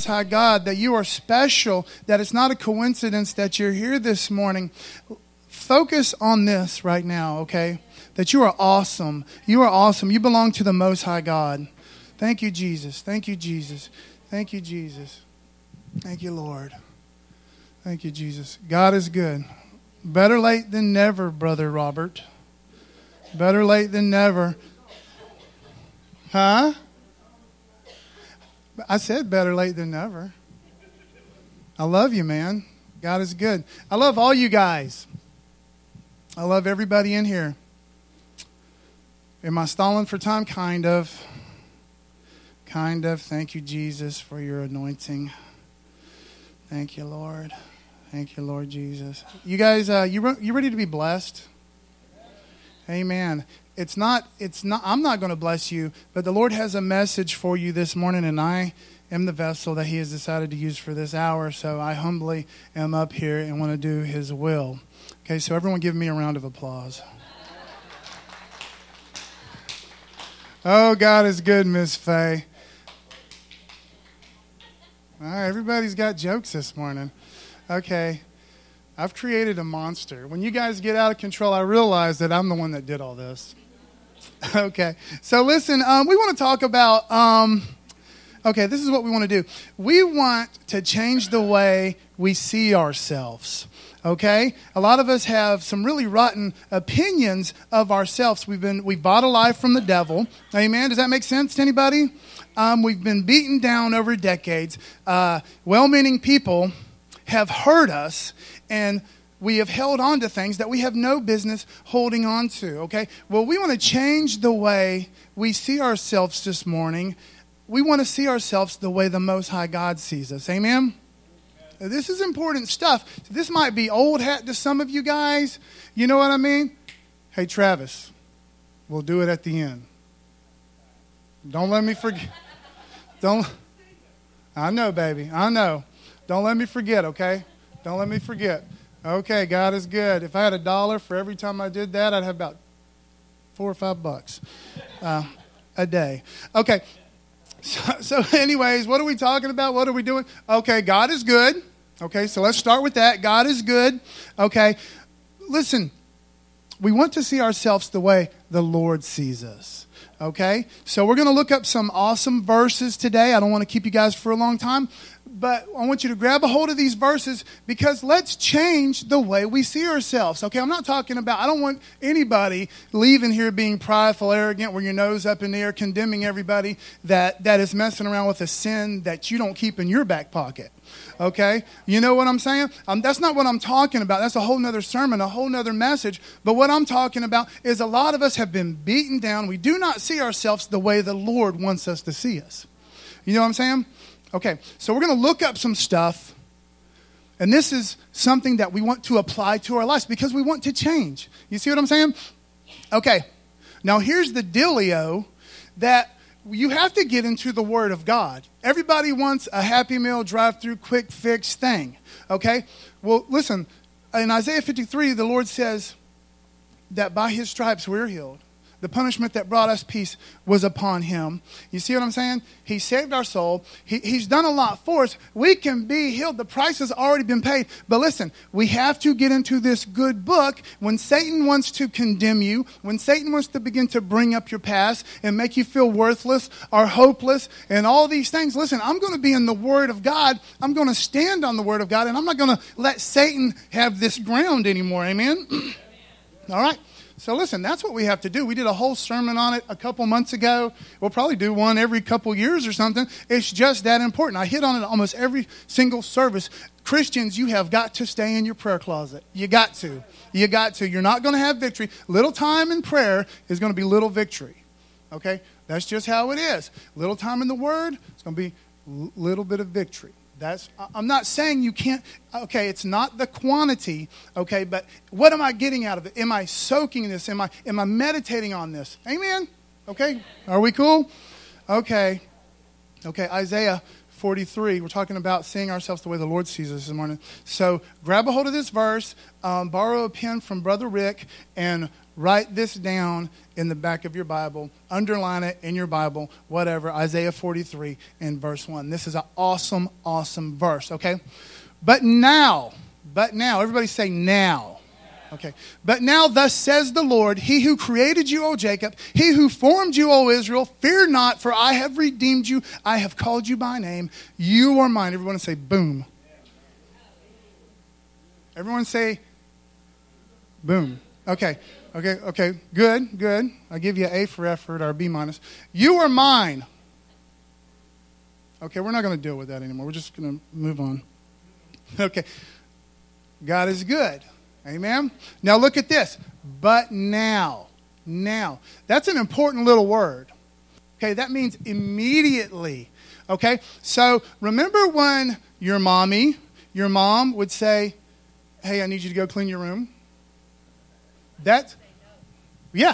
High God, that you are special, that it's not a coincidence that you're here this morning. Focus on this right now, okay? That you are awesome. You are awesome. You belong to the Most High God. Thank you, Jesus. Thank you, Jesus. Thank you, Jesus. Thank you, Lord. Thank you, Jesus. God is good. Better late than never, Brother Robert. Better late than never. Huh? I said better late than never. I love you, man. God is good. I love all you guys. I love everybody in here. Am I stalling for time? Kind of. Kind of. Thank you, Jesus, for your anointing. Thank you, Lord. Thank you, Lord Jesus. You guys, you ready to be blessed? Amen. I'm not going to bless you, but the Lord has a message for you this morning, and I am the vessel that He has decided to use for this hour, so I humbly am up here and want to do His will. Okay, so everyone give me a round of applause. Oh, God is good, Miss Faye. All right, everybody's got jokes this morning. Okay, I've created a monster. When you guys get out of control, I realize that I'm the one that did all this. Okay, so listen, we want to talk about, this is what we want to do. We want to change the way we see ourselves, okay? A lot of us have some really rotten opinions of ourselves. We've bought a lie from the devil. Amen? Does that make sense to anybody? We've been beaten down over decades. Well-meaning people have hurt us, and we have held on to things that we have no business holding on to, okay? Well, we want to change the way we see ourselves this morning. We want to see ourselves the way the Most High God sees us. Amen? This is important stuff. This might be old hat to some of you guys. You know what I mean? Hey, Travis, we'll do it at the end. Don't let me forget. I know, baby. I know. Don't let me forget, okay? Don't let me forget. Okay, God is good. If I had $1 for every time I did that, I'd have about $4 or $5 a day. Okay. So anyways, what are we talking about? What are we doing? Okay, God is good. Okay, so let's start with that. God is good. Okay, listen, we want to see ourselves the way the Lord sees us. Okay, so we're going to look up some awesome verses today. I don't want to keep you guys for a long time, but I want you to grab a hold of these verses because let's change the way we see ourselves. Okay, I'm not talking about, I don't want anybody leaving here being prideful, arrogant, with your nose up in the air, condemning everybody that is messing around with a sin that you don't keep in your back pocket. Okay, you know what I'm saying? That's not what I'm talking about. That's a whole nother sermon, a whole nother message. But what I'm talking about is a lot of us have been beaten down. We do not see ourselves the way the Lord wants us to see us. You know what I'm saying? Okay, so we're going to look up some stuff. And this is something that we want to apply to our lives because we want to change. You see what I'm saying? Okay, now here's the dealio that you have to get into the Word of God. Everybody wants a Happy Meal, drive-through, quick fix thing. Okay? Well, listen, in Isaiah 53, the Lord says that by His stripes we're healed. The punishment that brought us peace was upon Him. You see what I'm saying? He saved our soul. He's done a lot for us. We can be healed. The price has already been paid. But listen, we have to get into this good book. When Satan wants to condemn you, when Satan wants to begin to bring up your past and make you feel worthless or hopeless and all these things, listen, I'm going to be in the Word of God. I'm going to stand on the Word of God, and I'm not going to let Satan have this ground anymore. Amen? All right. So listen, that's what we have to do. We did a whole sermon on it a couple months ago. We'll probably do one every couple years or something. It's just that important. I hit on it almost every single service. Christians, you have got to stay in your prayer closet. You got to. You got to. You're not going to have victory. Little time in prayer is going to be little victory. Okay? That's just how it is. Little time in the Word, it's going to be little bit of victory. I'm not saying you can't, okay, it's not the quantity, okay, but what am I getting out of it? Am I soaking this? Am I meditating on this? Amen? Okay, are we cool? Okay, Isaiah 43, we're talking about seeing ourselves the way the Lord sees us this morning. So grab a hold of this verse, borrow a pen from Brother Rick, and Write this down in the back of your Bible. Underline it in your Bible, whatever. Isaiah 43 and verse 1. This is an awesome, awesome verse, okay? But now, everybody say now. Okay. But now thus says the Lord, He who created you, O Jacob, He who formed you, O Israel, fear not, for I have redeemed you. I have called you by name. You are mine. Everyone say boom. Everyone say boom. Okay. Good. I'll give you an A for effort or a B minus. You are mine. Okay, we're not going to deal with that anymore. We're just going to move on. Okay. God is good. Amen? Now look at this. But now. That's an important little word. Okay, that means immediately. Okay, so remember when your mom would say, hey, I need you to go clean your room? Yeah,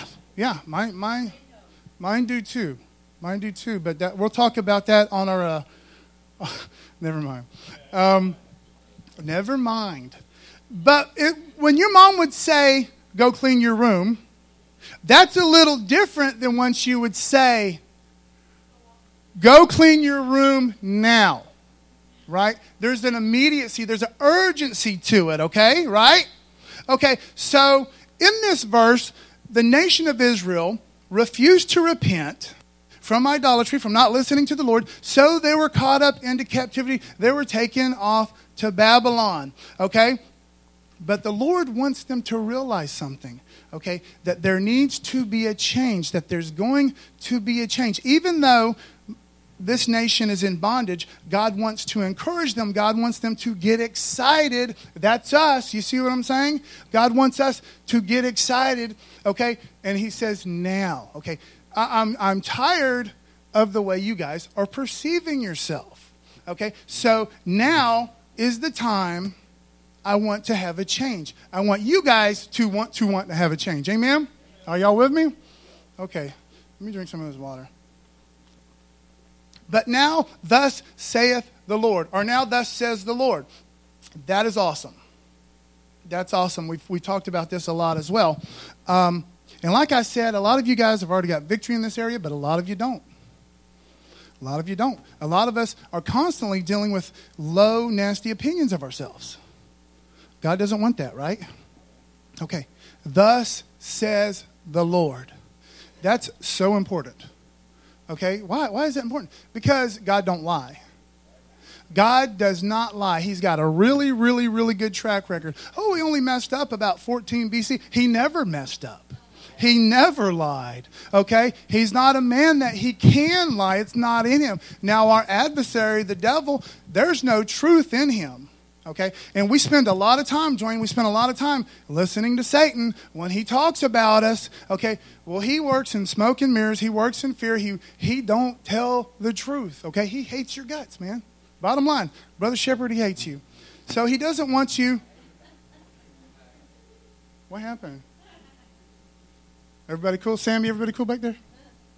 mine do too. But we'll talk about that on our, never mind. Never mind. But when your mom would say, go clean your room, that's a little different than when she would say, go clean your room now. Right? There's an immediacy, there's an urgency to it, okay? Right? Okay, so in this verse, the nation of Israel refused to repent from idolatry, from not listening to the Lord, so they were caught up into captivity. They were taken off to Babylon, okay? But the Lord wants them to realize something, okay? That there needs to be a change, that there's going to be a change. Even though this nation is in bondage, God wants to encourage them. God wants them to get excited. That's us. You see what I'm saying? God wants us to get excited, okay? And He says now, okay? I'm tired of the way you guys are perceiving yourself, okay? So now is the time I want to have a change. I want you guys to want to have a change. Amen? Are y'all with me? Okay. Let me drink some of this water. But now, thus saith the Lord. Or now, thus says the Lord. That is awesome. That's awesome. We talked about this a lot as well. And like I said, a lot of you guys have already got victory in this area, but a lot of you don't. A lot of you don't. A lot of us are constantly dealing with low, nasty opinions of ourselves. God doesn't want that, right? Okay. Thus says the Lord. That's so important. Okay? Why is that important? Because God don't lie. God does not lie. He's got a really, really, really good track record. Oh, he only messed up about 14 BC. He never messed up. He never lied. Okay? He's not a man that he can lie. It's not in him. Now, our adversary, the devil, there's no truth in him. Okay? And we spend a lot of time, we spend a lot of time listening to Satan when he talks about us. Okay? Well, he works in smoke and mirrors. He works in fear. He don't tell the truth. Okay? He hates your guts, man. Bottom line, Brother Shepherd, he hates you. So he doesn't want you. What happened? Everybody cool? Sammy, everybody cool back there?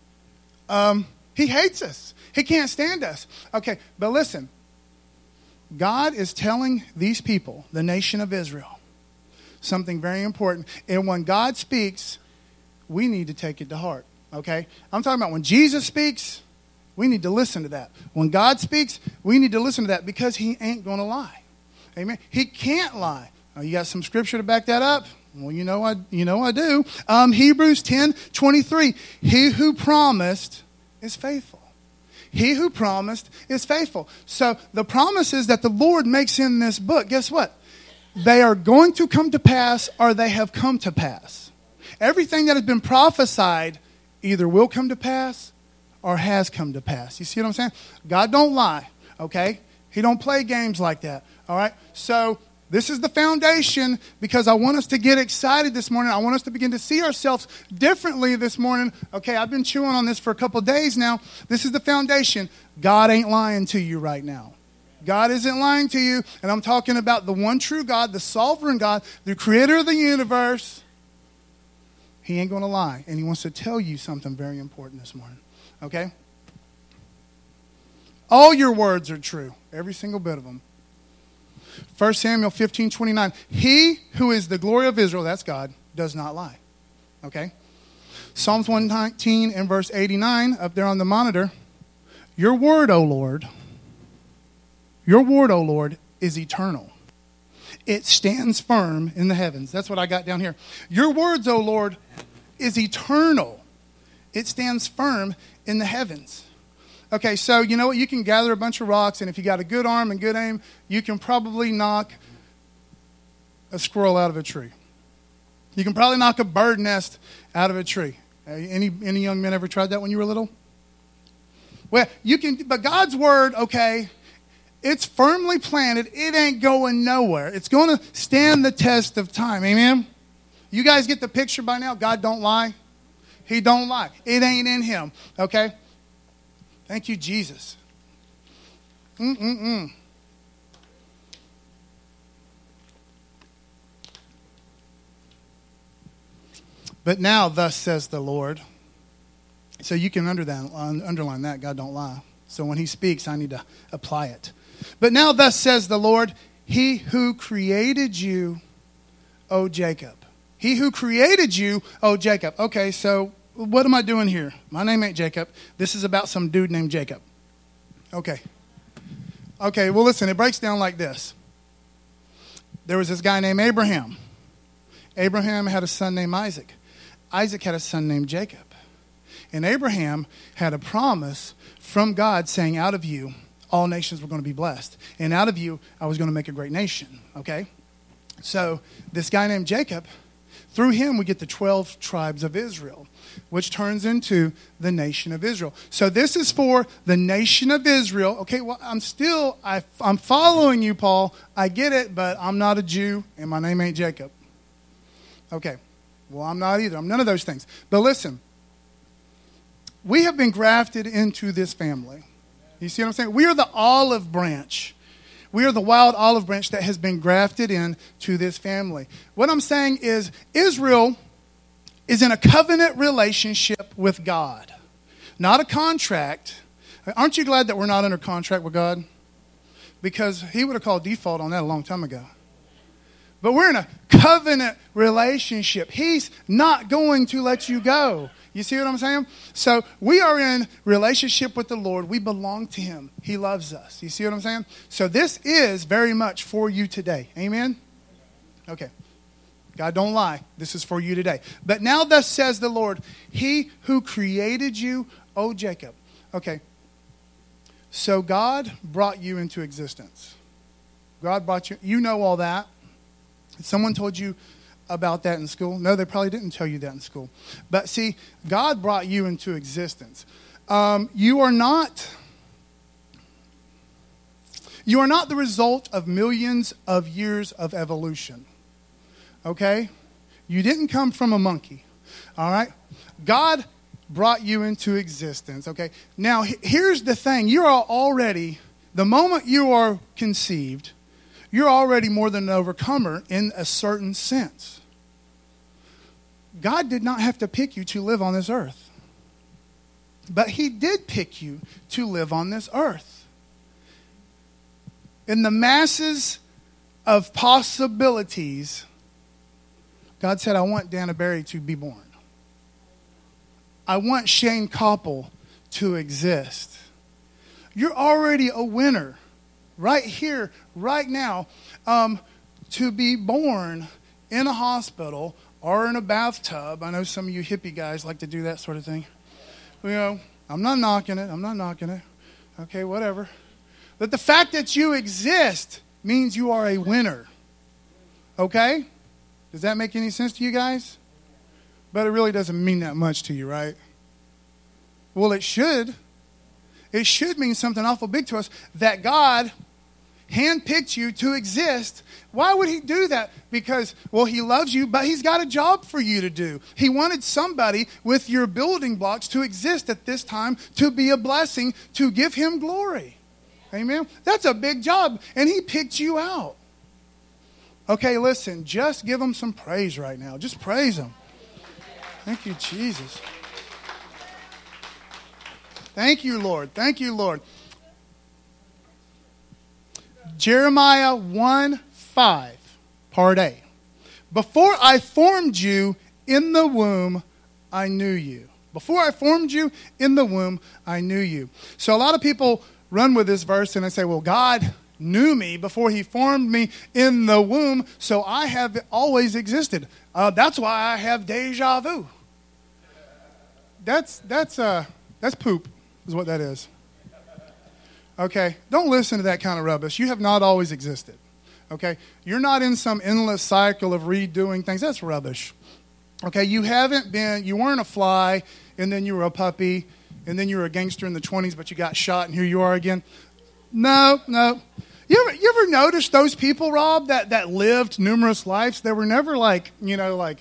He hates us. He can't stand us. Okay, but listen. God is telling these people, the nation of Israel, something very important. And when God speaks, we need to take it to heart. Okay? I'm talking about when Jesus speaks, we need to listen to that. When God speaks, we need to listen to that because he ain't going to lie. Amen? He can't lie. Oh, you got some scripture to back that up? Well, you know I do. Hebrews 10:23. He who promised is faithful. He who promised is faithful. So the promises that the Lord makes in this book, guess what? They are going to come to pass or they have come to pass. Everything that has been prophesied either will come to pass or has come to pass. You see what I'm saying? God don't lie, okay? He don't play games like that, all right? So this is the foundation because I want us to get excited this morning. I want us to begin to see ourselves differently this morning. Okay, I've been chewing on this for a couple days now. This is the foundation. God ain't lying to you right now. God isn't lying to you. And I'm talking about the one true God, the sovereign God, the creator of the universe. He ain't going to lie. And he wants to tell you something very important this morning. Okay? All your words are true. Every single bit of them. 1 Samuel 15:29. He who is the glory of Israel, that's God, does not lie. Okay? Psalms 119 and verse 89 up there on the monitor. Your word, O Lord, is eternal. It stands firm in the heavens. That's what I got down here. Your words, O Lord, is eternal. It stands firm in the heavens. Okay, so you know what? You can gather a bunch of rocks, and if you got a good arm and good aim, you can probably knock a squirrel out of a tree. You can probably knock a bird nest out of a tree. Any young men ever tried that when you were little? Well, you can, but God's word, okay, it's firmly planted. It ain't going nowhere. It's going to stand the test of time. Amen? You guys get the picture by now? God don't lie. He don't lie. It ain't in him. Okay? Thank you, Jesus. But now, thus says the Lord. So you can underline that. God don't lie. So when he speaks, I need to apply it. But now, thus says the Lord, he who created you, O Jacob. He who created you, O Jacob. Okay, so what am I doing here? My name ain't Jacob. This is about some dude named Jacob. Okay, well, listen, it breaks down like this. There was this guy named Abraham. Abraham had a son named Isaac. Isaac had a son named Jacob. And Abraham had a promise from God saying, out of you, all nations were going to be blessed. And out of you, I was going to make a great nation. Okay? So this guy named Jacob, through him we get the 12 tribes of Israel, which turns into the nation of Israel. So this is for the nation of Israel. Okay, well, I'm following you, Paul. I get it, but I'm not a Jew, and my name ain't Jacob. Okay. Well, I'm not either. I'm none of those things. But listen, we have been grafted into this family. You see what I'm saying? We are the olive branch. We are the wild olive branch that has been grafted into this family. What I'm saying is Israel is in a covenant relationship with God, not a contract. Aren't you glad that we're not under contract with God? Because he would have called default on that a long time ago. But we're in a covenant relationship. He's not going to let you go. You see what I'm saying? So we are in relationship with the Lord. We belong to him. He loves us. You see what I'm saying? So this is very much for you today. Amen? Okay. God don't lie. This is for you today. But now thus says the Lord, he who created you, O Jacob. Okay. So God brought you into existence. God brought you. You know all that. Someone told you about that in school? No, they probably didn't tell you that in school. But see, God brought you into existence. You are not the result of millions of years of evolution. Okay? You didn't come from a monkey. All right? God brought you into existence. Okay? Now, here's the thing. You are already, the moment you are conceived, you're already more than an overcomer in a certain sense. God did not have to pick you to live on this earth. But he did pick you to live on this earth. In the masses of possibilities, God said, I want Dana Berry to be born. I want Shane Koppel to exist. You're already a winner. Right here, right now, to be born in a hospital or in a bathtub. I know some of you hippie guys like to do that sort of thing. You know, I'm not knocking it. Okay, whatever. But the fact that you exist means you are a winner. Okay? Does that make any sense to you guys? But it really doesn't mean that much to you, right? Well, it should. It should mean something awful big to us that God handpicked you to exist. Why would he do that? Because, well, he loves you, but he's got a job for you to do. He wanted somebody with your building blocks to exist at this time, to be a blessing, to give him glory. Amen? That's a big job, and he picked you out. Okay, listen, just give him some praise right now. Just praise him. Thank you, Jesus. Thank you, Lord. Thank you, Lord. Jeremiah 1:5, part A. Before I formed you in the womb, I knew you. Before I formed you in the womb, I knew you. So a lot of people run with this verse and they say, well, God knew me before he formed me in the womb, so I have always existed. That's why I have deja vu. That's poop, is what that is. Okay? Don't listen to that kind of rubbish. You have not always existed. Okay? You're not in some endless cycle of redoing things. That's rubbish. Okay? You weren't a fly, and then you were a puppy, and then you were a gangster in the 20s, but you got shot, and here you are again. No. You ever notice those people, Rob, that lived numerous lives? They were never they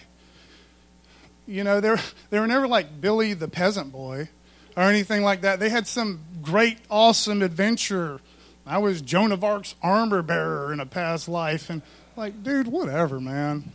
were never like Billy the Peasant Boy or anything like that. They had some great, awesome adventure. I was Joan of Arc's armor bearer in a past life. And like, dude, whatever, man.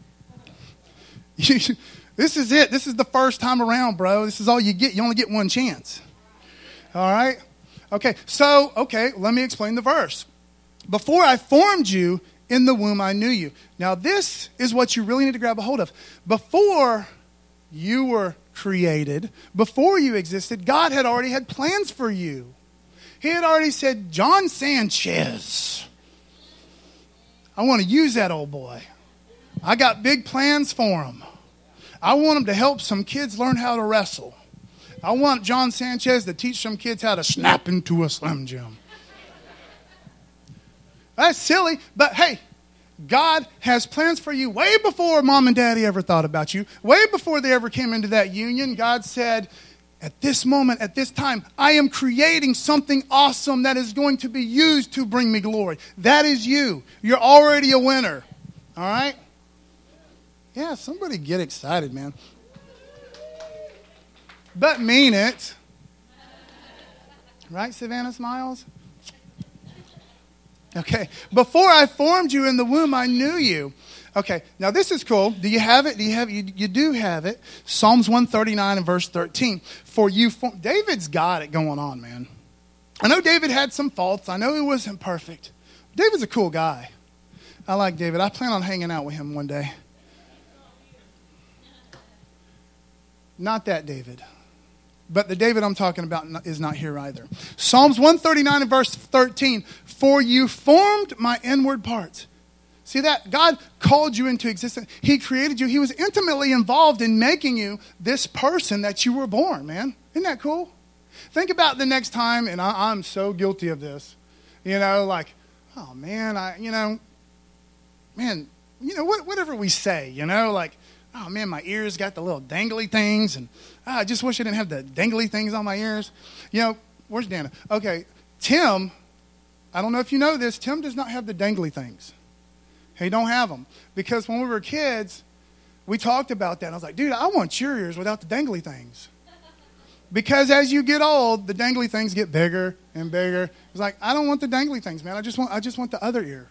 This is it. This is the first time around, bro. This is all you get. You only get one chance. All right? Okay, let me explain the verse. Before I formed you in the womb, I knew you. Now, this is what you really need to grab a hold of. Before you were created, before you existed, God had already had plans for you. He had already said, John Sanchez, I want to use that old boy. I got big plans for him. I want him to help some kids learn how to wrestle. I want John Sanchez to teach some kids how to snap into a Slim Jim. That's silly, but hey, God has plans for you way before mom and daddy ever thought about you. Way before they ever came into that union, God said, at this moment, at this time, I am creating something awesome that is going to be used to bring me glory. That is you. You're already a winner. All right? Yeah, somebody get excited, man. But mean it. Right, Savannah Smiles? Okay, before I formed you in the womb, I knew you. Okay, now this is cool. Do you have it? You do have it. Psalms 139 and verse 13. David's got it going on, man. I know David had some faults. I know he wasn't perfect. David's a cool guy. I like David. I plan on hanging out with him one day. Not that David. But the David I'm talking about is not here either. Psalms 139 and verse 13. For you formed my inward parts. See that? God called you into existence. He created you. He was intimately involved in making you this person that you were born, man. Isn't that cool? Think about the next time, and I'm so guilty of this. Oh, man, whatever we say, oh, man, my ears got the little dangly things, and I just wish I didn't have the dangly things on my ears. Where's Dana? Okay, Tim, I don't know if you know this, Tim does not have the dangly things. He don't have them. Because when we were kids, we talked about that. I was like, dude, I want your ears without the dangly things. Because as you get old, the dangly things get bigger and bigger. It's like, I don't want the dangly things, man. I just want the other ear,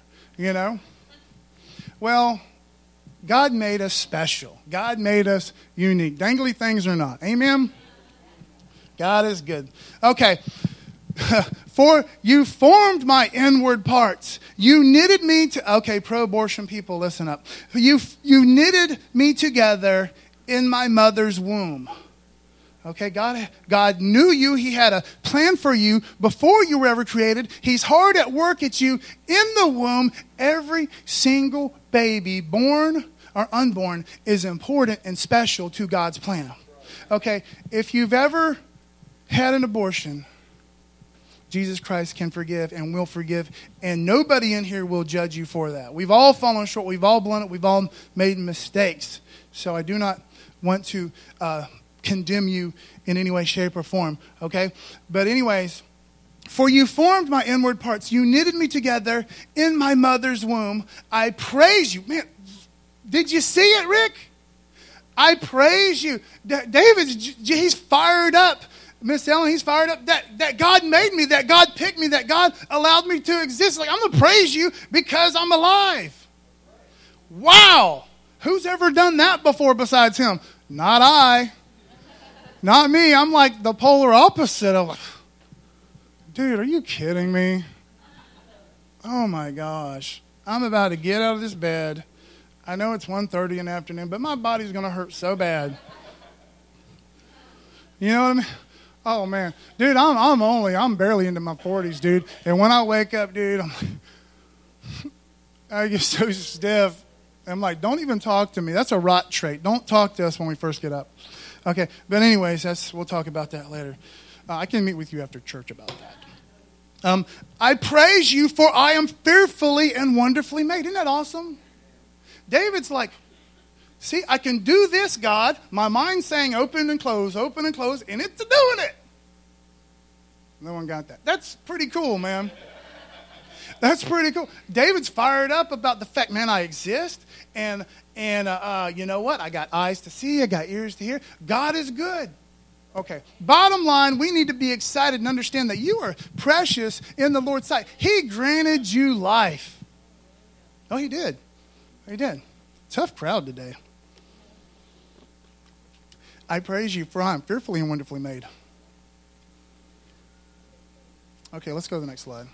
Well, God made us special. God made us unique. Dangly things or not. Amen? God is good. Okay. For you formed my inward parts. You knitted me to... Okay, pro-abortion people, listen up. You knitted me together in my mother's womb. Okay, God knew you. He had a plan for you before you were ever created. He's hard at work at you in the womb. Every single baby, born or unborn, is important and special to God's plan. Okay, if you've ever had an abortion, Jesus Christ can forgive and will forgive, and nobody in here will judge you for that. We've all fallen short. We've all blown it. We've all made mistakes. So I do not want to condemn you in any way, shape, or form. Okay? But anyways, for you formed my inward parts. You knitted me together in my mother's womb. I praise you. Man, did you see it, Rick? I praise you. He's fired up. Miss Ellen, he's fired up that God made me, that God picked me, that God allowed me to exist. Like, I'm going to praise you because I'm alive. Wow. Who's ever done that before besides him? Not I. Not me. I'm like the polar opposite of, dude, are you kidding me? Oh my gosh. I'm about to get out of this bed. I know it's 1:30 in the afternoon, but my body's going to hurt so bad. You know what I mean? Oh, man. Dude, I'm barely into my 40s, dude. And when I wake up, dude, I get so stiff. I'm like, don't even talk to me. That's a rot trait. Don't talk to us when we first get up. Okay, but anyways, we'll talk about that later. I can meet with you after church about that. I praise you, for I am fearfully and wonderfully made. Isn't that awesome? David's like, see, I can do this, God. My mind's saying open and close, and it's doing it. No one got that. That's pretty cool, man. That's pretty cool. David's fired up about the fact, man, I exist. And you know what? I got eyes to see. I got ears to hear. God is good. Okay. Bottom line, we need to be excited and understand that you are precious in the Lord's sight. He granted you life. Oh, he did. He did. Tough crowd today. I praise you, for I am fearfully and wonderfully made. Okay, let's go to the next slide.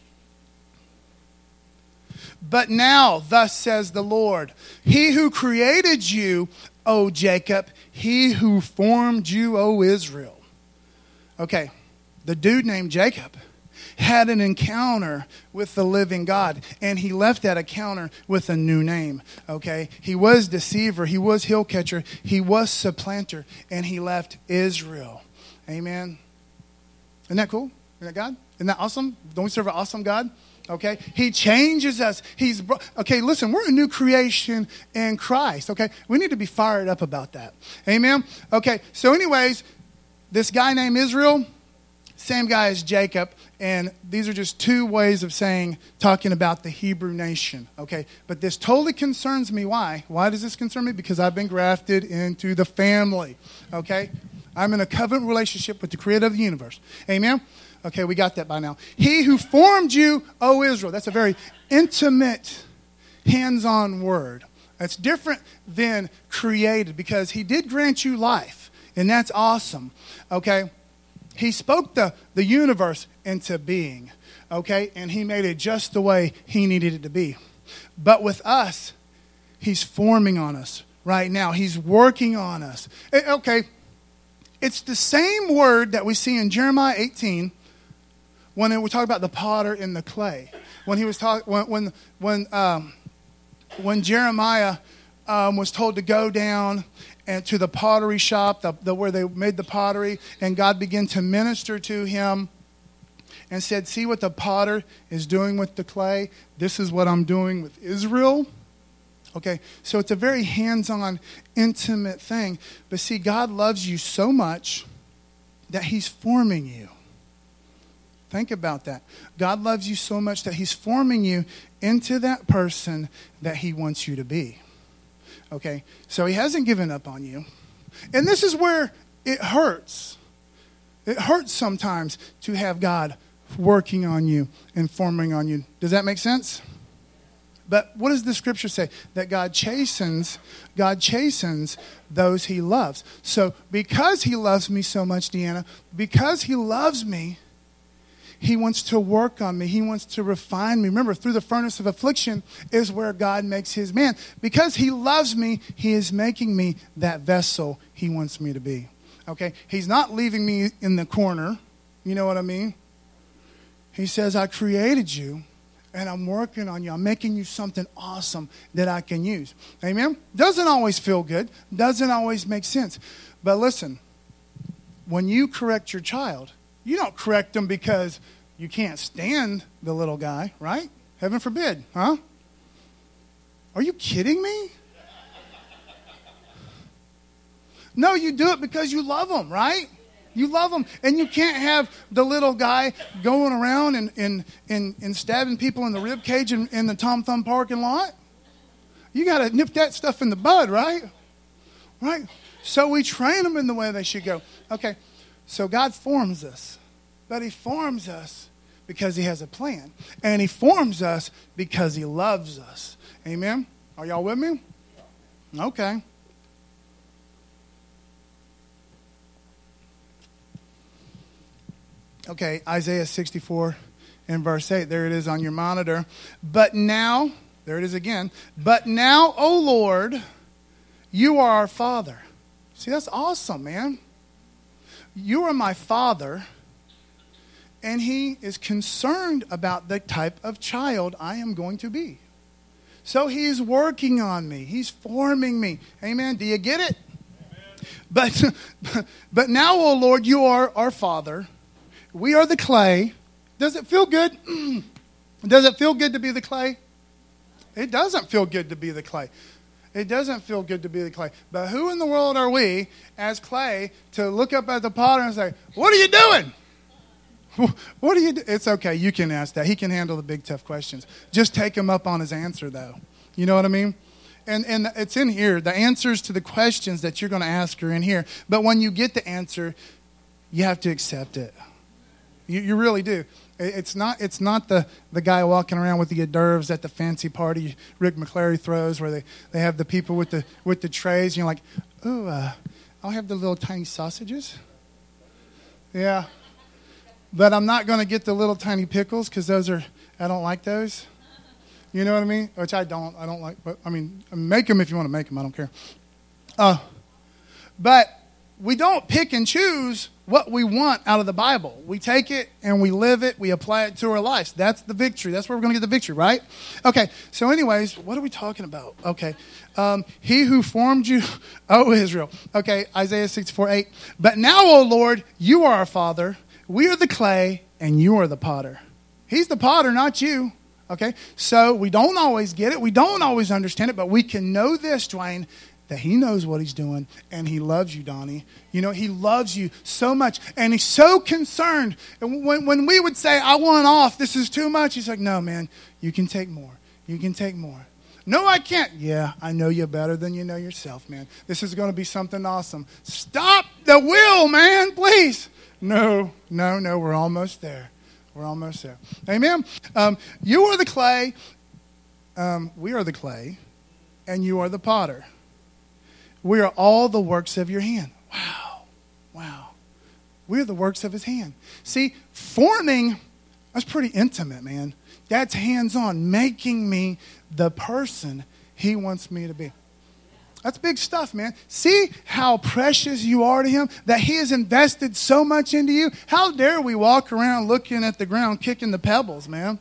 But now, thus says the Lord, He who created you, O Jacob, He who formed you, O Israel. Okay, the dude named Jacob had an encounter with the living God, and he left that encounter with a new name. Okay, he was deceiver, he was hill catcher, he was supplanter, and he left Israel. Amen. Isn't that cool? Isn't that God? Isn't that awesome? Don't we serve an awesome God? Okay, he changes us. Okay, listen, we're a new creation in Christ. Okay, we need to be fired up about that. Amen. Okay, so anyways, this guy named Israel, same guy as Jacob, and these are just two ways of talking about the Hebrew nation. Okay, but this totally concerns me. Why? Why does this concern me? Because I've been grafted into the family. Okay, I'm in a covenant relationship with the Creator of the universe. Amen. Okay, we got that by now. He who formed you, O Israel. That's a very intimate, hands-on word. That's different than created, because he did grant you life, and that's awesome. Okay, he spoke the universe into being. Okay, and he made it just the way he needed it to be. But with us, he's forming on us right now. He's working on us. Okay, it's the same word that we see in Jeremiah 18. When we talk about the potter and the clay, when he was when Jeremiah was told to go down and to the pottery shop, where they made the pottery, and God began to minister to him and said, "See what the potter is doing with the clay. This is what I'm doing with Israel." Okay, so it's a very hands-on, intimate thing. But see, God loves you so much that He's forming you. Think about that. God loves you so much that He's forming you into that person that He wants you to be. Okay? So He hasn't given up on you. And this is where it hurts. It hurts sometimes to have God working on you and forming on you. Does that make sense? But what does the scripture say? That God chastens those He loves. So because He loves me so much, Deanna, because He loves me, He wants to work on me. He wants to refine me. Remember, through the furnace of affliction is where God makes His man. Because He loves me, He is making me that vessel He wants me to be. Okay? He's not leaving me in the corner. You know what I mean? He says, I created you, and I'm working on you. I'm making you something awesome that I can use. Amen? Doesn't always feel good. Doesn't always make sense. But listen, when you correct your child, you don't correct them because you can't stand the little guy, right? Heaven forbid, huh? Are you kidding me? No, you do it because you love them, right? You love them. And you can't have the little guy going around and stabbing people in the rib cage in the Tom Thumb parking lot. You got to nip that stuff in the bud, right? Right? So we train them in the way they should go. Okay. So God forms us, but He forms us because He has a plan. And He forms us because He loves us. Amen? Are y'all with me? Okay. Okay, Isaiah 64 and verse 8. There it is on your monitor. But now, There it is again. But now, O Lord, you are our Father. See, that's awesome, man. You are my Father, and He is concerned about the type of child I am going to be. So He's working on me. He's forming me. Amen. Do you get it? But now, O Lord, you are our Father. We are the clay. Does it feel good? Does it feel good to be the clay? It doesn't feel good to be the clay. It doesn't feel good to be the clay. But who in the world are we as clay to look up at the potter and say, what are you doing? What do you do? It's okay. You can ask that. He can handle the big, tough questions. Just take him up on his answer, though. You know what I mean? And it's in here. The answers to the questions that you're going to ask are in here. But when you get the answer, you have to accept it. You really do. It's not the guy walking around with the hors d'oeuvres at the fancy party Rick McClary throws where they have the people with the trays. And you're like, ooh, I'll have the little tiny sausages. Yeah. But I'm not going to get the little tiny pickles because I don't like those. You know what I mean? Which I don't like. But I mean, make them if you want to make them. I don't care. But we don't pick and choose what we want out of the Bible. We take it and we live it. We apply it to our lives. That's the victory. That's where we're going to get the victory, right? Okay. So anyways, what are we talking about? Okay. He who formed you, O Israel. Okay. Isaiah 64:8. But now, O Lord, you are our Father. We are the clay and you are the potter. He's the potter, not you. Okay. So we don't always get it. We don't always understand it, but we can know this, Dwayne, that He knows what He's doing, and He loves you, Donnie. You know, He loves you so much, and He's so concerned. And when we would say, I want off, this is too much, He's like, no, man, you can take more. You can take more. No, I can't. Yeah, I know you better than you know yourself, man. This is going to be something awesome. Stop the wheel, man, please. No, we're almost there. We're almost there. Amen. You are the clay. We are the clay, and you are the potter. We are all the works of your hand. Wow. We're the works of His hand. See, forming, that's pretty intimate, man. That's hands-on, making me the person He wants me to be. That's big stuff, man. See how precious you are to Him, that He has invested so much into you? How dare we walk around looking at the ground, kicking the pebbles, man?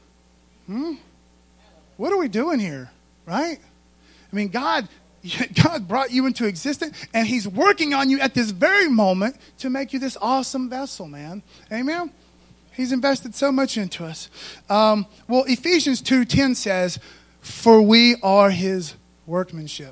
What are we doing here, right? I mean, God brought you into existence, and He's working on you at this very moment to make you this awesome vessel, man. Amen? He's invested so much into us. Well, Ephesians 2:10 says, for we are His workmanship.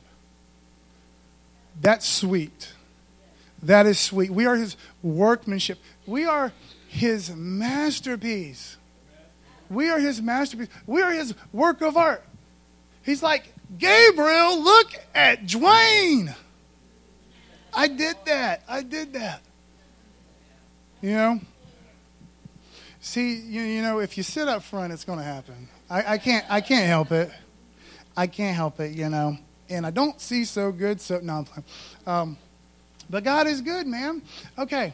That's sweet. That is sweet. We are His workmanship. We are His masterpiece. We are His masterpiece. We are His work of art. He's like, Gabriel, look at Dwayne. I did that. You know? See, you know, if you sit up front, it's going to happen. I can't help it. I can't help it, you know. And I don't see so good, so no, I'm playing. But God is good, man. Okay.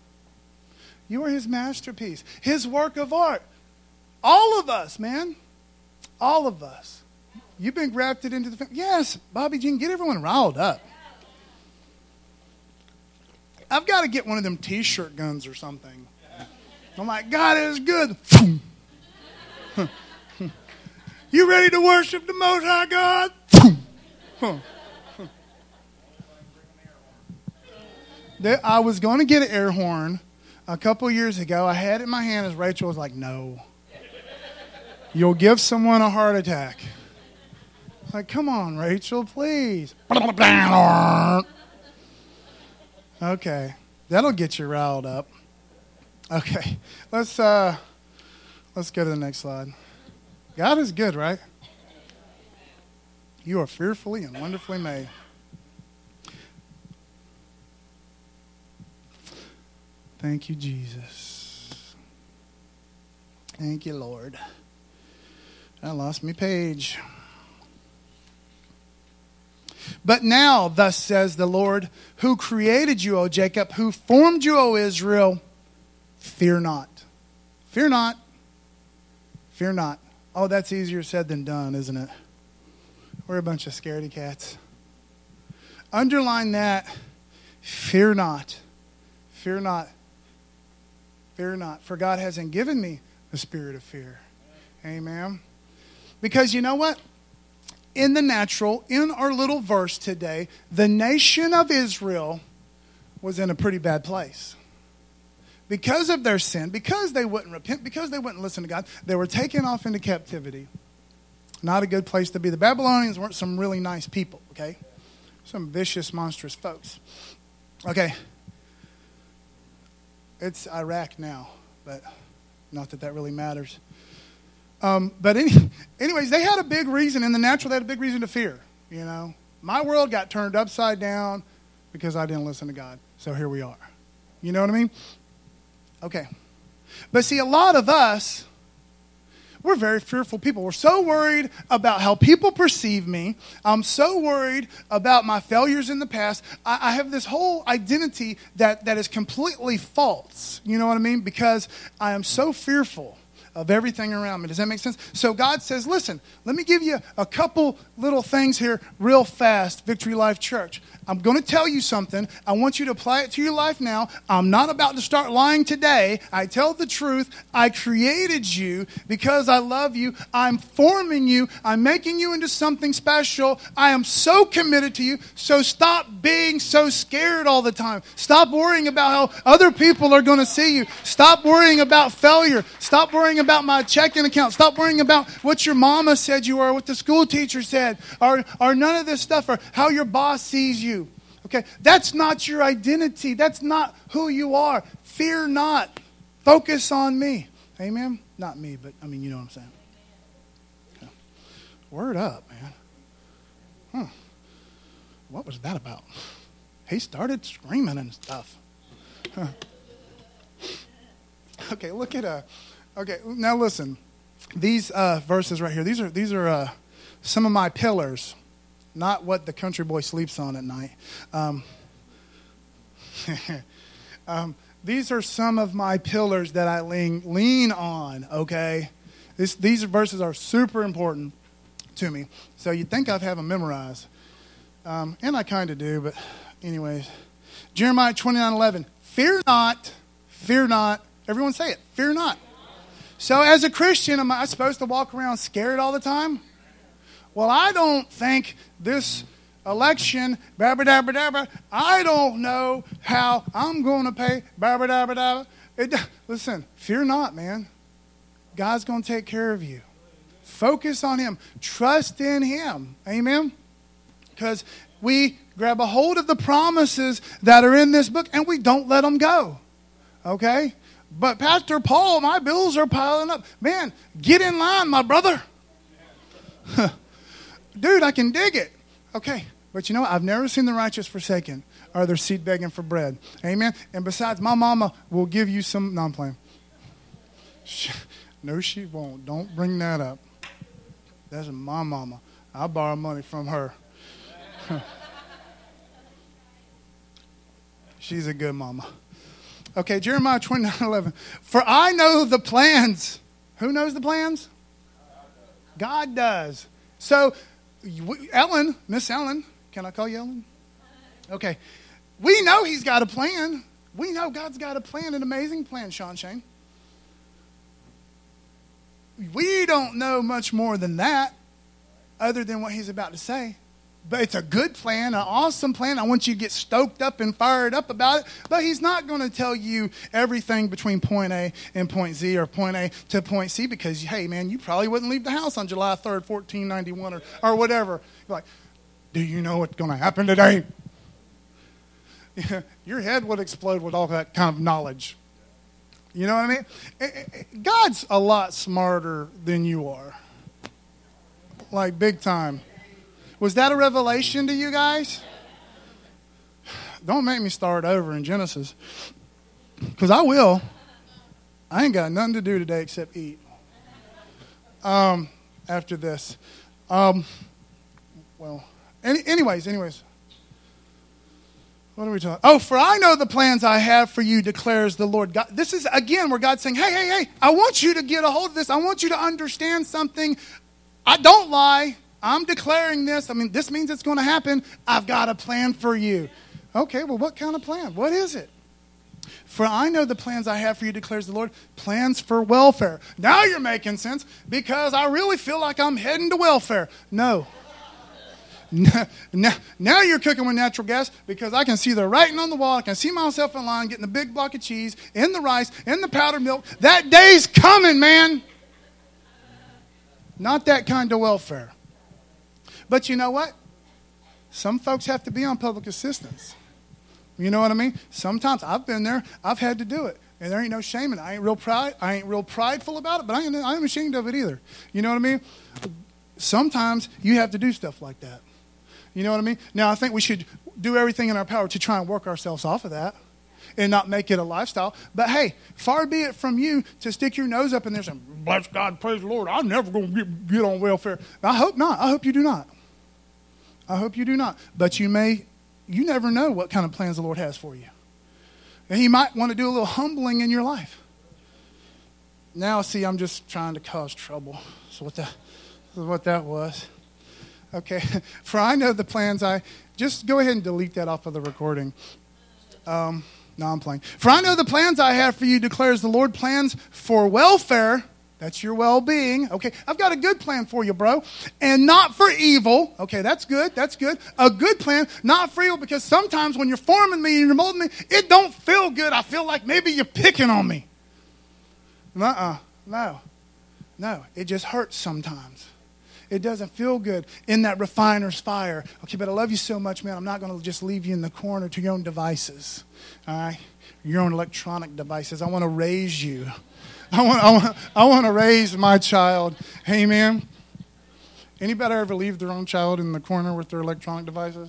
You are His masterpiece. His work of art. All of us, man. All of us. You've been grafted into the family. Yes, Bobby Jean, get everyone riled up. I've got to get one of them T-shirt guns or something. I'm like, God is good. You ready to worship the Most High God? I was going to get an air horn a couple years ago. I had it in my hand as Rachel was like, no. You'll give someone a heart attack. Like, come on, Rachel, please. Okay, that'll get you riled up. Okay, let's go to the next slide. God is good, right? You are fearfully and wonderfully made. Thank you, Jesus. Thank you, Lord. I lost my page. But now, thus says the Lord, who created you, O Jacob, who formed you, O Israel, fear not. Fear not. Fear not. Oh, that's easier said than done, isn't it? We're a bunch of scaredy cats. Underline that. Fear not. Fear not. Fear not. For God hasn't given me a spirit of fear. Amen. Because you know what? In the natural, in our little verse today, the nation of Israel was in a pretty bad place. Because of their sin, because they wouldn't repent, because they wouldn't listen to God, they were taken off into captivity. Not a good place to be. The Babylonians weren't some really nice people, okay? Some vicious, monstrous folks. Okay. It's Iraq now, but not that that really matters. Anyways, they had a big reason. In the natural, they had a big reason to fear, you know. My world got turned upside down because I didn't listen to God. So here we are. You know what I mean? Okay. But see, a lot of us, we're very fearful people. We're so worried about how people perceive me. I'm so worried about my failures in the past. I have this whole identity that is completely false. You know what I mean? Because I am so fearful of everything around me. Does that make sense? So God says, listen, let me give you a couple little things here real fast, Victory Life Church. I'm going to tell you something. I want you to apply it to your life now. I'm not about to start lying today. I tell the truth. I created you because I love you. I'm forming you. I'm making you into something special. I am so committed to you. So stop being so scared all the time. Stop worrying about how other people are going to see you. Stop worrying about failure. Stop worrying about my checking account. Stop worrying about what your mama said you are, what the school teacher said, or none of this stuff, or how your boss sees you. Okay, that's not your identity. That's not who you are. Fear not. Focus on me. Amen? Not me, but I mean, you know what I'm saying. Okay. Word up, man. What was that about? He started screaming and stuff. Okay, look at okay, now listen. These verses right here, these are some of my pillars. Not what the country boy sleeps on at night. These are some of my pillars that I lean on, okay? These verses are super important to me. So you'd think I'd have them memorized. And I kind of do, but anyways. Jeremiah 29:11. Fear not, fear not. Everyone say it. Fear not. So as a Christian, am I supposed to walk around scared all the time? Well, I don't think this election, I don't know how I'm going to pay, Listen, fear not, man. God's going to take care of you. Focus on Him. Trust in Him. Amen? Because we grab a hold of the promises that are in this book and we don't let them go. Okay? But Pastor Paul, my bills are piling up. Man, get in line, my brother. Dude, I can dig it. Okay. But you know what? I've never seen the righteous forsaken or their seed begging for bread. Amen. And besides, my mama will give you some. No, I'm playing. No, she won't. Don't bring that up. That's my mama. I borrow money from her. She's a good mama. Okay, Jeremiah 29:11. For I know the plans. Who knows the plans? God does. So, Ellen, Miss Ellen, can I call you Ellen? Okay. We know He's got a plan. We know God's got a plan, an amazing plan, Sean Shane. We don't know much more than that, other than what He's about to say. But it's a good plan, an awesome plan. I want you to get stoked up and fired up about it. But He's not going to tell you everything between point A and point Z or point A to point C because, hey, man, you probably wouldn't leave the house on July 3rd, 1491 or whatever. You're like, do you know what's going to happen today? Your head would explode with all that kind of knowledge. You know what I mean? God's a lot smarter than you are. Like big time. Was that a revelation to you guys? Don't make me start over in Genesis. Because I will. I ain't got nothing to do today except eat. After this. Anyways. What are we talking? Oh, for I know the plans I have for you, declares the Lord God. This is, again, where God's saying, hey, I want you to get a hold of this. I want you to understand something. I don't lie. I'm declaring this. I mean, this means it's going to happen. I've got a plan for you. Okay, well, what kind of plan? What is it? For I know the plans I have for you, declares the Lord, plans for welfare. Now you're making sense, because I really feel like I'm heading to welfare. No. Now you're cooking with natural gas, because I can see the writing on the wall. I can see myself in line getting the big block of cheese, in the rice, in the powdered milk. That day's coming, man. Not that kind of welfare. But you know what? Some folks have to be on public assistance. You know what I mean? Sometimes I've been there. I've had to do it. And there ain't no shame in it. I ain't real prideful about it, but I ain't ashamed of it either. You know what I mean? Sometimes you have to do stuff like that. You know what I mean? Now, I think we should do everything in our power to try and work ourselves off of that and not make it a lifestyle. But hey, far be it from you to stick your nose up in there and say, bless God, praise the Lord, I'm never going to get on welfare. I hope not. I hope you do not. I hope you do not. But you never know what kind of plans the Lord has for you. And He might want to do a little humbling in your life. Now, see, I'm just trying to cause trouble. So what that was. Okay. For I know the plans just go ahead and delete that off of the recording. No, I'm playing. For I know the plans I have for you, declares the Lord, plans for welfare. That's your well-being. Okay, I've got a good plan for you, bro. And not for evil. Okay, that's good. That's good. A good plan, not for evil, because sometimes when you're forming me and you're molding me, it don't feel good. I feel like maybe you're picking on me. No. It just hurts sometimes. It doesn't feel good in that refiner's fire. Okay, but I love you so much, man. I'm not going to just leave you in the corner to your own devices. All right? Your own electronic devices. I want to raise you. I want to raise my child. Amen. Anybody ever leave their own child in the corner with their electronic devices?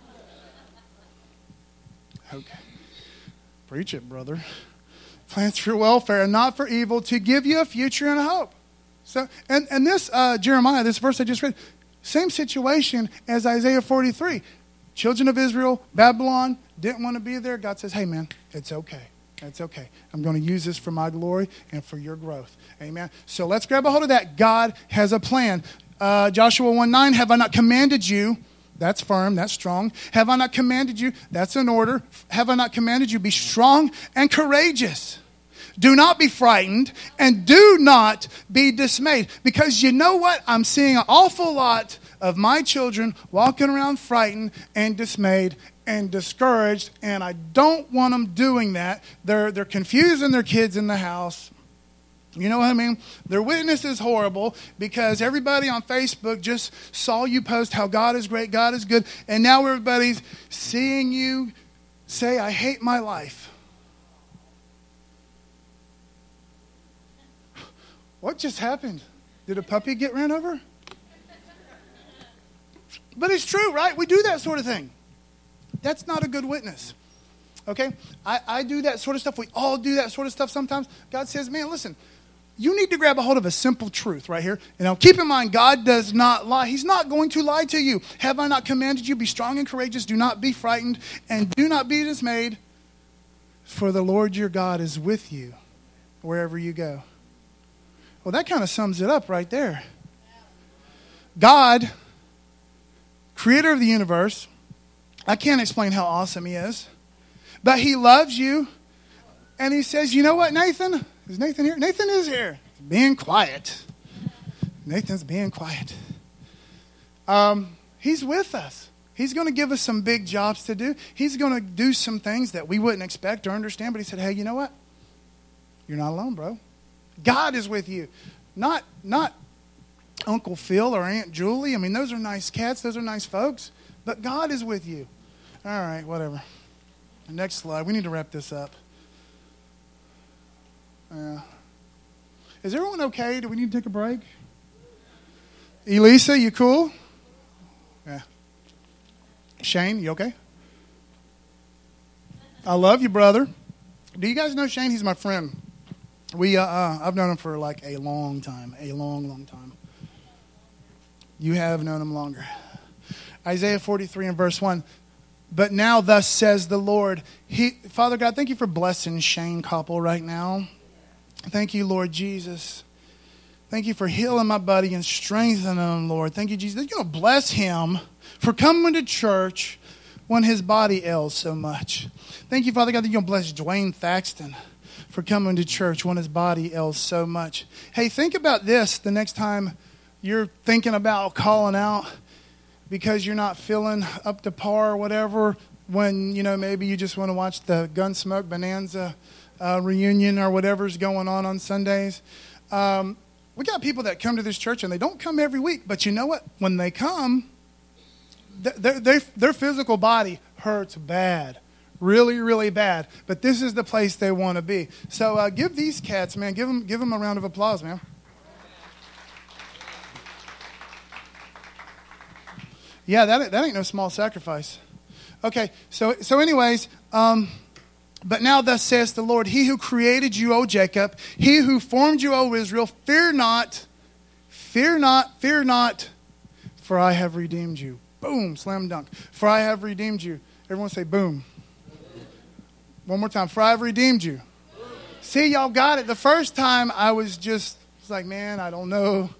Okay. Preach it, brother. Plans for welfare and not for evil, to give you a future and a hope. So, and this Jeremiah, this verse I just read, same situation as Isaiah 43. Children of Israel, Babylon, didn't want to be there. God says, hey, man, it's okay. It's okay. I'm going to use this for my glory and for your growth. Amen. So let's grab a hold of that. God has a plan. Joshua 1:9, have I not commanded you? That's firm. That's strong. Have I not commanded you? That's an order. Have I not commanded you? Be strong and courageous. Do not be frightened and do not be dismayed. Because you know what? I'm seeing an awful lot of my children walking around frightened and dismayed and discouraged, and I don't want them doing that. They're confusing their kids in the house. You know what I mean? Their witness is horrible because everybody on Facebook just saw you post how God is great, God is good, and now everybody's seeing you say, I hate my life. What just happened? Did a puppy get ran over? But it's true, right? We do that sort of thing. That's not a good witness. Okay? I do that sort of stuff. We all do that sort of stuff sometimes. God says, man, listen, you need to grab a hold of a simple truth right here. And now keep in mind, God does not lie. He's not going to lie to you. Have I not commanded you? Be strong and courageous. Do not be frightened and do not be dismayed. For the Lord your God is with you wherever you go. Well, that kind of sums it up right there. God, creator of the universe, I can't explain how awesome He is, but He loves you, and He says, you know what, Nathan? Is Nathan here? Nathan is here. He's being quiet. Nathan's being quiet. He's with us. He's going to give us some big jobs to do. He's going to do some things that we wouldn't expect or understand, but He said, hey, you know what? You're not alone, bro. God is with you. Not Uncle Phil or Aunt Julie. I mean, those are nice cats. Those are nice folks. But God is with you. All right, whatever. Next slide. We need to wrap this up. Is everyone okay? Do we need to take a break? Elisa, you cool? Yeah. Shane, you okay? I love you, brother. Do you guys know Shane? He's my friend. I've known him for like a long time, a long time. You have known him longer. Isaiah 43 and verse 1. But now thus says the Lord. Father God, thank you for blessing Shane Koppel right now. Thank you, Lord Jesus. Thank you for healing my buddy and strengthening him, Lord. Thank you, Jesus. You're going to bless him for coming to church when his body ails so much. Thank you, Father God, that you're going to bless Dwayne Thaxton for coming to church when his body ails so much. Hey, think about this the next time you're thinking about calling out because you're not feeling up to par or whatever, when, maybe you just want to watch the Gunsmoke Bonanza reunion or whatever's going on Sundays. We got people that come to this church and they don't come every week, but you know what? When they come, their physical body hurts bad. Really, really bad. But this is the place they want to be. So give these cats, man, give them a round of applause, man. Yeah, that ain't no small sacrifice. Okay, so anyways, but now thus says the Lord, He who created you, O Jacob, He who formed you, O Israel, fear not, fear not, fear not, for I have redeemed you. Boom, slam dunk. For I have redeemed you. Everyone say boom. One more time. For I have redeemed you. See, y'all got it. The first time I was like, man, I don't know.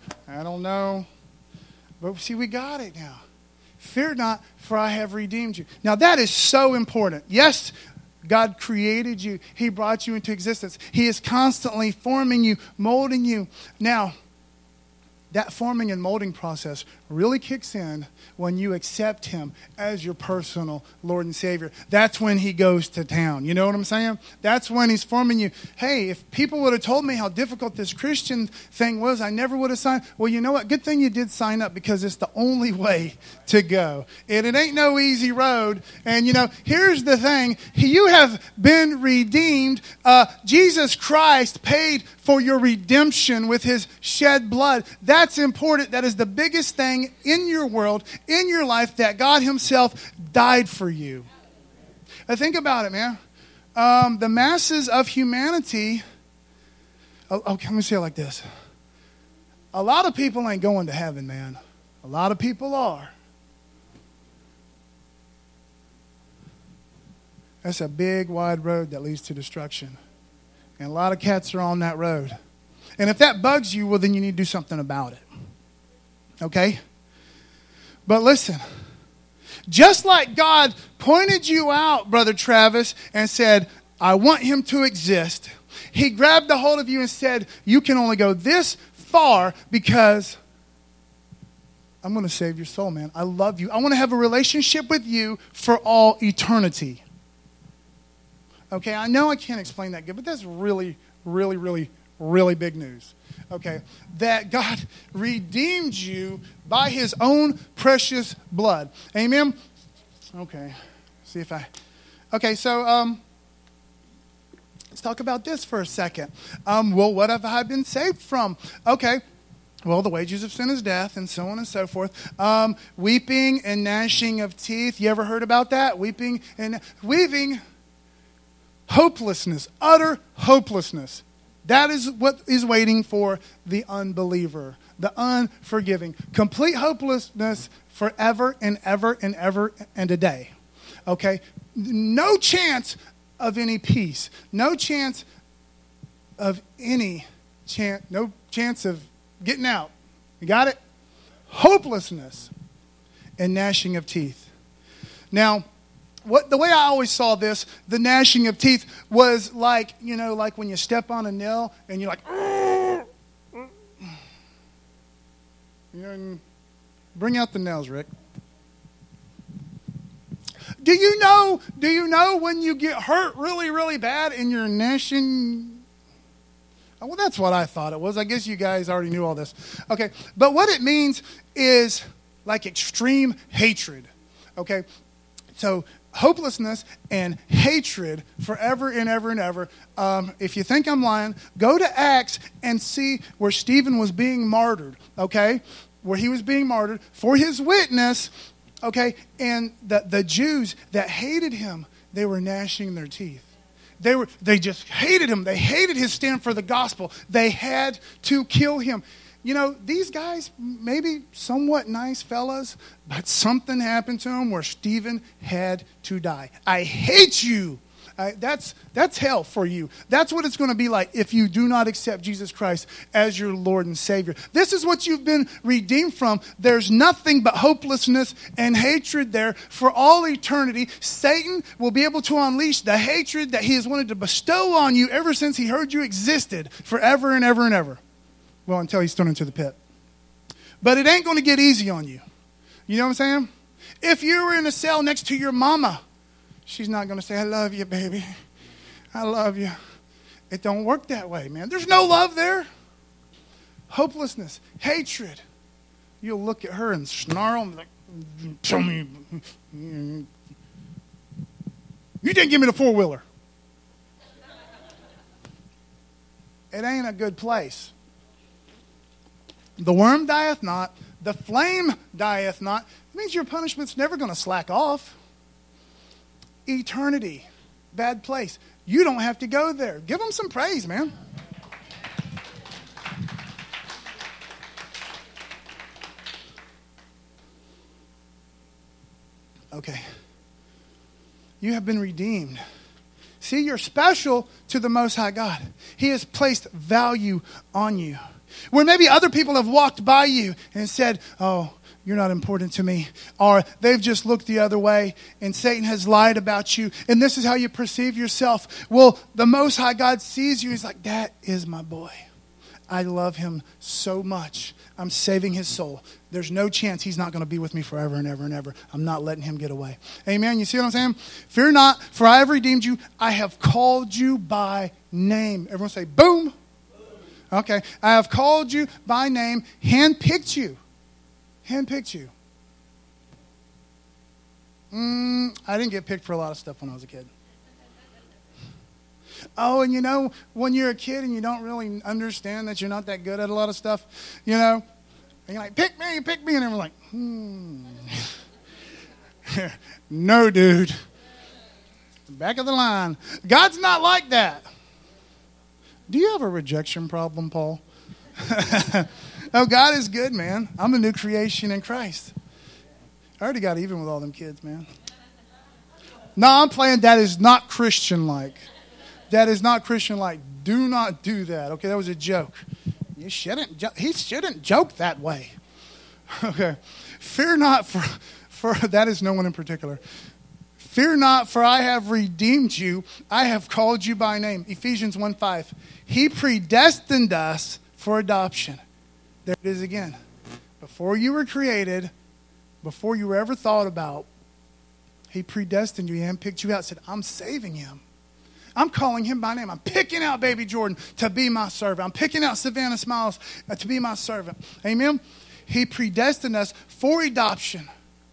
But see, we got it now. Fear not, for I have redeemed you. Now that is so important. Yes, God created you. He brought you into existence. He is constantly forming you, molding you. Now, that forming and molding process really kicks in when you accept Him as your personal Lord and Savior. That's when He goes to town. You know what I'm saying? That's when He's forming you. Hey, if people would have told me how difficult this Christian thing was, I never would have signed. Well, you know what? Good thing you did sign up, because it's the only way to go. And it ain't no easy road. And, here's the thing. You have been redeemed. Jesus Christ paid for your redemption with His shed blood. That's important. That is the biggest thing in your world, in your life, that God Himself died for you. Now think about it, man. The masses of humanity, let me say it like this. A lot of people ain't going to heaven, man. A lot of people are. That's a big, wide road that leads to destruction. And a lot of cats are on that road. And if that bugs you, well, then you need to do something about it. Okay? But listen, just like God pointed you out, Brother Travis, and said, I want him to exist, He grabbed a hold of you and said, you can only go this far because I'm going to save your soul, man. I love you. I want to have a relationship with you for all eternity. Okay, I know I can't explain that good, but that's really, really, really, really big news. Okay, that God redeemed you by His own precious blood. Amen? Okay, Okay, so let's talk about this for a second. Well, what have I been saved from? Okay. Well, the wages of sin is death, and so on and so forth. Weeping and gnashing of teeth. You ever heard about that? Weeping. Hopelessness, utter hopelessness. That is what is waiting for the unbeliever, the unforgiving. Complete hopelessness forever and ever and ever and a day. Okay? No chance of any peace. No chance of no chance of getting out. You got it? Hopelessness and gnashing of teeth. Now, the way I always saw this, the gnashing of teeth was like, like when you step on a nail and you're like, bring out the nails, Rick. Do you know when you get hurt really, really bad and you're gnashing? Oh, well, that's what I thought it was. I guess you guys already knew all this. Okay, but what it means is like extreme hatred. Okay, so hopelessness and hatred forever and ever and ever. If you think I'm lying, go to Acts and see where Stephen was being martyred, okay? Where he was being martyred for his witness, okay? And the Jews that hated him, they were gnashing their teeth. They just hated him. They hated his stand for the gospel. They had to kill him. these guys, maybe somewhat nice fellas, but something happened to them where Stephen had to die. I hate you. That's hell for you. That's what it's going to be like if you do not accept Jesus Christ as your Lord and Savior. This is what you've been redeemed from. There's nothing but hopelessness and hatred there for all eternity. Satan will be able to unleash the hatred that he has wanted to bestow on you ever since he heard you existed forever and ever and ever. Well, until he's thrown into the pit. But it ain't going to get easy on you. You know what I'm saying? If you were in a cell next to your mama, she's not going to say, I love you, baby. I love you. It don't work that way, man. There's no love there. Hopelessness, hatred. You'll look at her and snarl and be like, tell me. You didn't give me the four-wheeler. It ain't a good place. The worm dieth not. The flame dieth not. It means your punishment's never going to slack off. Eternity. Bad place. You don't have to go there. Give them some praise, man. Okay. You have been redeemed. See, you're special to the Most High God. He has placed value on you. Where maybe other people have walked by you and said, oh, you're not important to me. Or they've just looked the other way and Satan has lied about you. And this is how you perceive yourself. Well, the Most High God sees you. He's like, that is my boy. I love him so much. I'm saving his soul. There's no chance he's not going to be with me forever and ever and ever. I'm not letting him get away. Amen. You see what I'm saying? Fear not, for I have redeemed you. I have called you by name. Everyone say, boom. Okay. I have called you by name, handpicked you. Handpicked you. I didn't get picked for a lot of stuff when I was a kid. Oh, and when you're a kid and you don't really understand that you're not that good at a lot of stuff, and you're like, pick me, and everyone's like, no, dude. Back of the line. God's not like that. Do you have a rejection problem, Paul? Oh, God is good, man. I'm a new creation in Christ. I already got even with all them kids, man. No, I'm playing. That is not Christian-like. That is not Christian-like. Do not do that. Okay, that was a joke. He shouldn't joke that way. Okay. Fear not, for that is no one in particular. Fear not, for I have redeemed you. I have called you by name. Ephesians 1:5. He predestined us for adoption. There it is again. Before you were created, before you were ever thought about, he predestined you. He handpicked you out. Said, I'm saving him. I'm calling him by name. I'm picking out baby Jordan to be my servant. I'm picking out Savannah Smiles to be my servant. Amen? He predestined us for adoption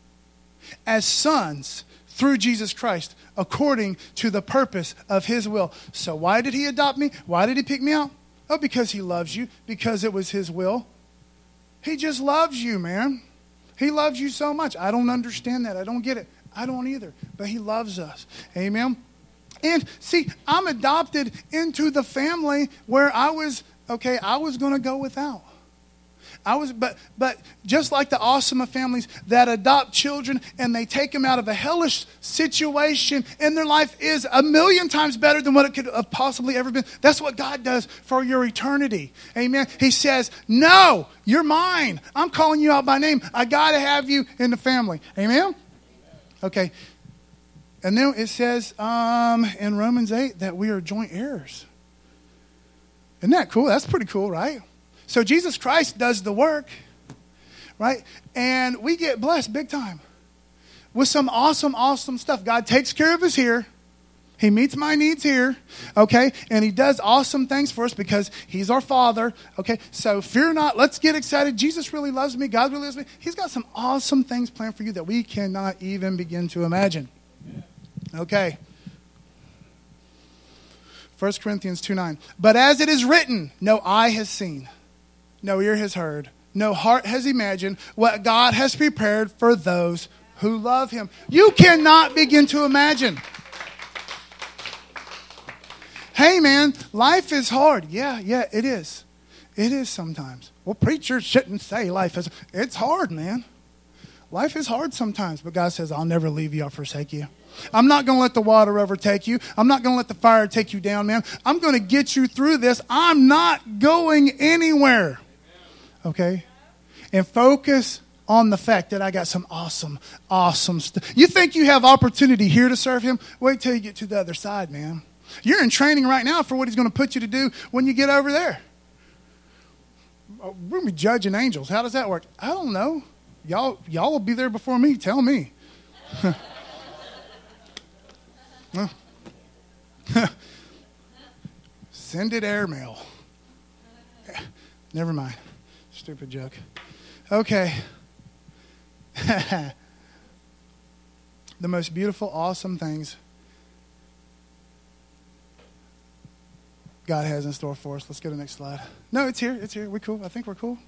as sons through Jesus Christ, according to the purpose of his will. So why did he adopt me? Why did he pick me out? Oh, because he loves you, because it was his will. He just loves you, man. He loves you so much. I don't understand that. I don't get it. I don't either. But he loves us. Amen? And see, I'm adopted into the family where I was going to go without. But just like the awesome families that adopt children and they take them out of a hellish situation and their life is 1,000,000 times better than what it could have possibly ever been. That's what God does for your eternity. Amen. He says, no, you're mine. I'm calling you out by name. I got to have you in the family. Amen. Okay. And then it says in Romans 8 that we are joint heirs. Isn't that cool? That's pretty cool, right? So Jesus Christ does the work, right? And we get blessed big time with some awesome, awesome stuff. God takes care of us here. He meets my needs here, okay? And he does awesome things for us because he's our Father, okay? So fear not. Let's get excited. Jesus really loves me. God really loves me. He's got some awesome things planned for you that we cannot even begin to imagine. Okay. 1 Corinthians 2:9. But as it is written, no eye has seen, no ear has heard, no heart has imagined what God has prepared for those who love him. You cannot begin to imagine. Hey, man, life is hard. Yeah, it is. It is sometimes. Well, preachers shouldn't say life is. It's hard, man. Life is hard sometimes, but God says, I'll never leave you or forsake you. I'm not going to let the water overtake you. I'm not going to let the fire take you down, man. I'm going to get you through this. I'm not going anywhere. Okay? And focus on the fact that I got some awesome stuff. You think you have opportunity here to serve him? Wait till you get to the other side, man. You're in training right now for what he's going to put you to do when you get over there. We're going to be judging angels. How does that work? I don't know. Y'all will be there before me. Tell me. Send it airmail. Never mind. Stupid joke. Okay. The most beautiful, awesome things God has in store for us. Let's go to the next slide. No, it's here. It's here. We're cool. I think we're cool.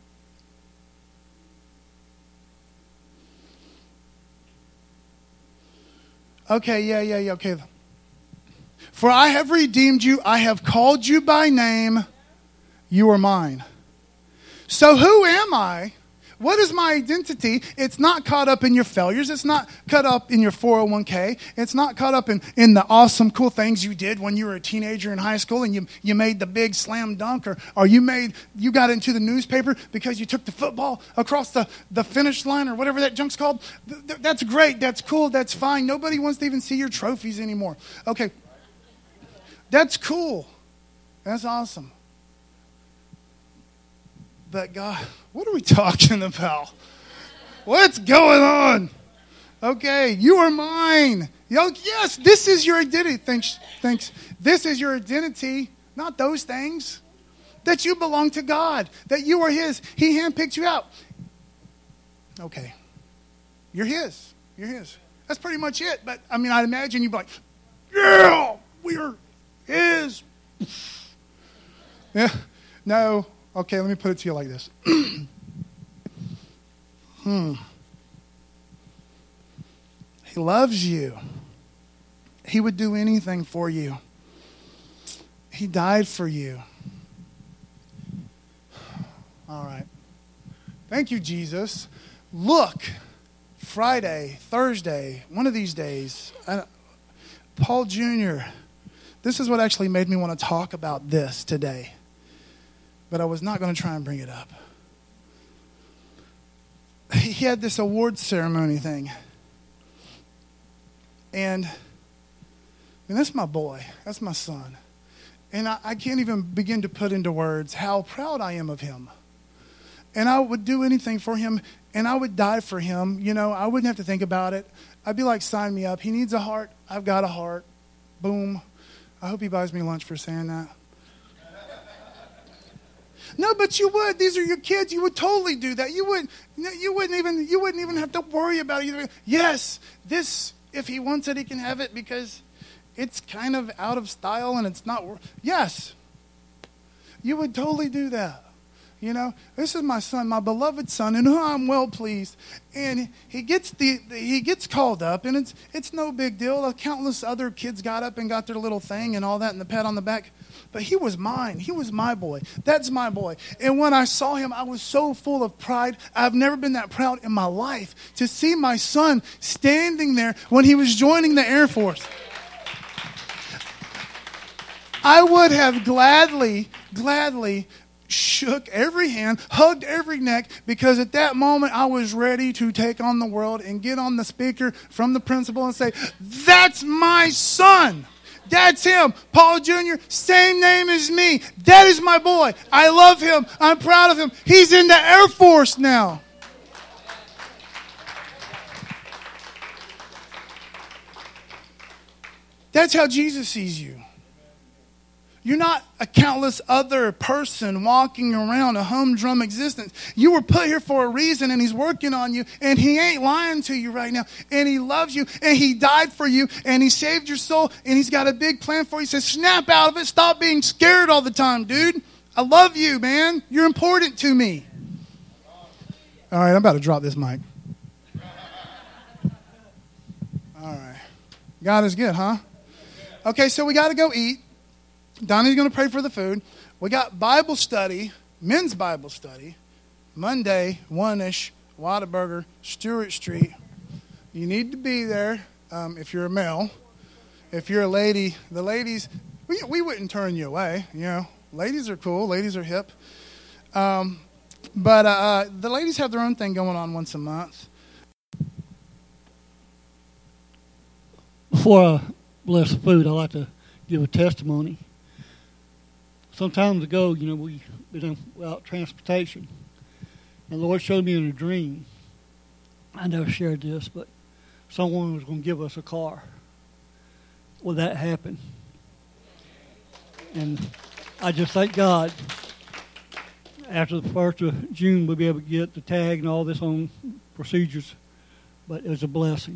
Okay, yeah. Okay. For I have redeemed you. I have called you by name. You are mine. So who am I? What is my identity? It's not caught up in your failures. It's not caught up in your 401k. It's not caught up in the awesome, cool things you did when you were a teenager in high school and you made the big slam dunk, or you got into the newspaper because you took the football across the finish line, or whatever that junk's called. That's great. That's cool. That's fine. Nobody wants to even see your trophies anymore. Okay. That's cool. That's awesome. But God, what are we talking about? What's going on? Okay, you are mine. Yes, this is your identity. Thanks. This is your identity, not those things. That you belong to God. That you are His. He handpicked you out. Okay. You're His. You're His. That's pretty much it. But, I mean, I'd imagine you'd be like, yeah, we're His. Yeah. No. Okay, let me put it to you like this. He loves you. He would do anything for you. He died for you. All right. Thank you, Jesus. Look, Friday, Thursday, one of these days, Paul Jr., this is what actually made me want to talk about this today. But I was not going to try and bring it up. He had this awards ceremony thing. And that's my boy. That's my son. And I can't even begin to put into words how proud I am of him. And I would do anything for him. And I would die for him. You know, I wouldn't have to think about it. I'd be like, sign me up. He needs a heart. I've got a heart. Boom. I hope he buys me lunch for saying that. No, but you would. These are your kids. You would totally do that. You wouldn't even have to worry about it. Yes, this, if he wants it, he can have it because it's kind of out of style and it's not. Yes, you would totally do that. You know, this is my son, my beloved son, in whom I'm well pleased. And he gets called up, and it's no big deal. Countless other kids got up and got their little thing and all that, and the pat on the back. But he was mine. He was my boy. That's my boy. And when I saw him, I was so full of pride. I've never been that proud in my life to see my son standing there when he was joining the Air Force. I would have gladly shook every hand, hugged every neck, because at that moment I was ready to take on the world and get on the speaker from the principal and say, that's my son. That's him. Paul Jr., same name as me. That is my boy. I love him. I'm proud of him. He's in the Air Force now. That's how Jesus sees you. You're not a countless other person walking around a humdrum existence. You were put here for a reason, and He's working on you, and He ain't lying to you right now. And He loves you, and He died for you, and He saved your soul, and He's got a big plan for you. He says, snap out of it. Stop being scared all the time, dude. I love you, man. You're important to me. All right, I'm about to drop this mic. All right. God is good, huh? Okay, so we got to go eat. Donnie's going to pray for the food. We got Bible study men's Bible study, Monday, 1-ish, Whataburger, Stewart Street. You need to be there if you're a male. If you're a lady, the ladies, we wouldn't turn you away. You know, ladies are cool. Ladies are hip. But the ladies have their own thing going on once a month. Before I bless the food, I'd like to give a testimony. Some time ago, you know, we been without transportation. And the Lord showed me in a dream. I never shared this, but someone was going to give us a car. Well, that happened. And I just thank God. After the 1st of June, we'll be able to get the tag and all this on procedures. But it was a blessing.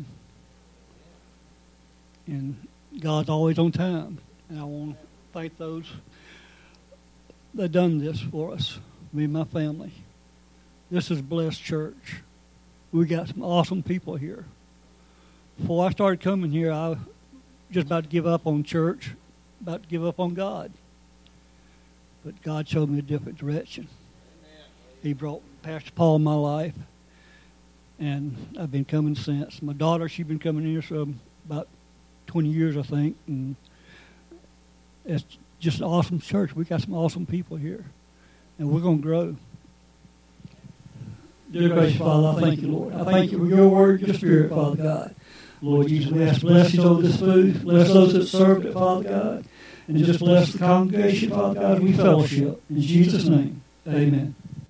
And God's always on time. And I want to thank those that done this for us, me and my family. This is a blessed church. We got some awesome people here. Before I started coming here, I was just about to give up on church, about to give up on God. But God showed me a different direction. He brought Pastor Paul in my life, and I've been coming since. My daughter, she's been coming here for about 20 years, I think, and it's just an awesome church. We got some awesome people here, and we're going to grow. Dear gracious Father, I thank you, Lord. I thank you for your word, your spirit, Father God. Lord Jesus, we ask blessings over this food. Bless those that served it, Father God, and just bless the congregation, Father God, as we fellowship. In Jesus' name, amen.